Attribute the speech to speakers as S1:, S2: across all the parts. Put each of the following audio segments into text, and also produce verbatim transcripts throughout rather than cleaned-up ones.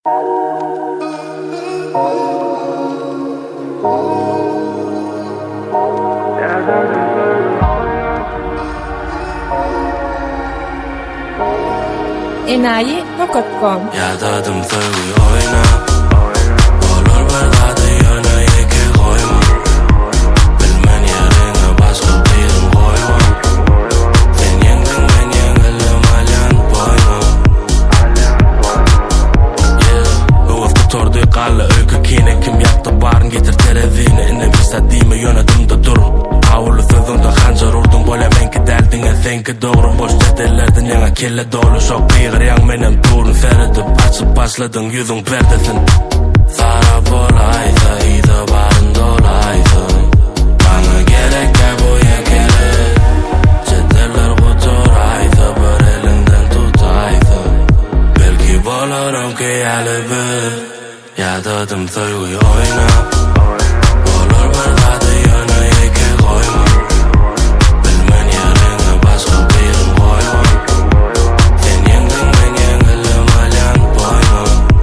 S1: enayi nokta com
S2: Yadadım fırgı oyna Olur bir tadı yana yeke koyma Bilmen yerine başka birim koyma Sen yengin ben yengilim alyan boyma Yeah Uvaf tutordu kallı öykü kine Kim yaptı barın getir terevini İnne bir sadime yönetimde durun Avulu sözümde hancar urdun Böyle menki deldin senki doğrun Boş cedellerden yana kelle dolu Şok bir yang menem turun Seredip açıp başladın yüzün perdesin Sara bolaysa iyide barın dolaysın Bana gerek ya bu yekeli Cedeller kuturaysa bir elinden tutaysa Belki bolurum ki yali bir Ya dedim sevgi oyna Olur bir tadı yana yeke koyma Bilmen yerine başka birim koyma Sen yengin ben yengilim alyan boyma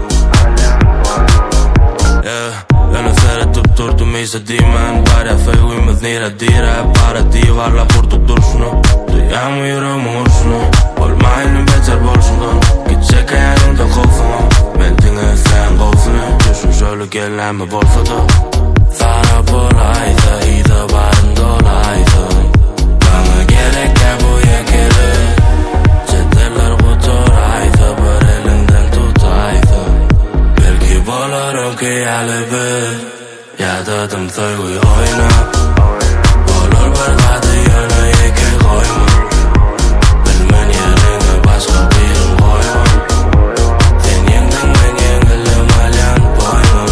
S2: Yeah Yana seyretip durdum iyisi deymen Barya sevgimiz nire dire Para divarla vurduk duruşunu Duyamıyorum uğurşunu Olmayını becer borçundan Gidecek ayağında kovsana Ben dinle sen kovsana Düşün şöyle gelenme bolsa da Sara bolaysa iyide barın dolaysın Bana gerek ya bu yekeli Cedeller kuturaysa bir elinden tutaysa Belki bolurum ki yali bir Ya dedim sevgi oyna Olur bir tadı yana yeke koyma Bilmen yerine başka birim koyma Sen yengin ben yengilim alyan boyma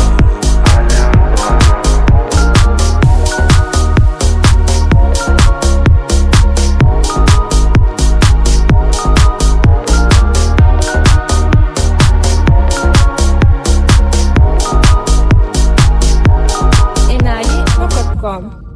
S1: enayi nokta com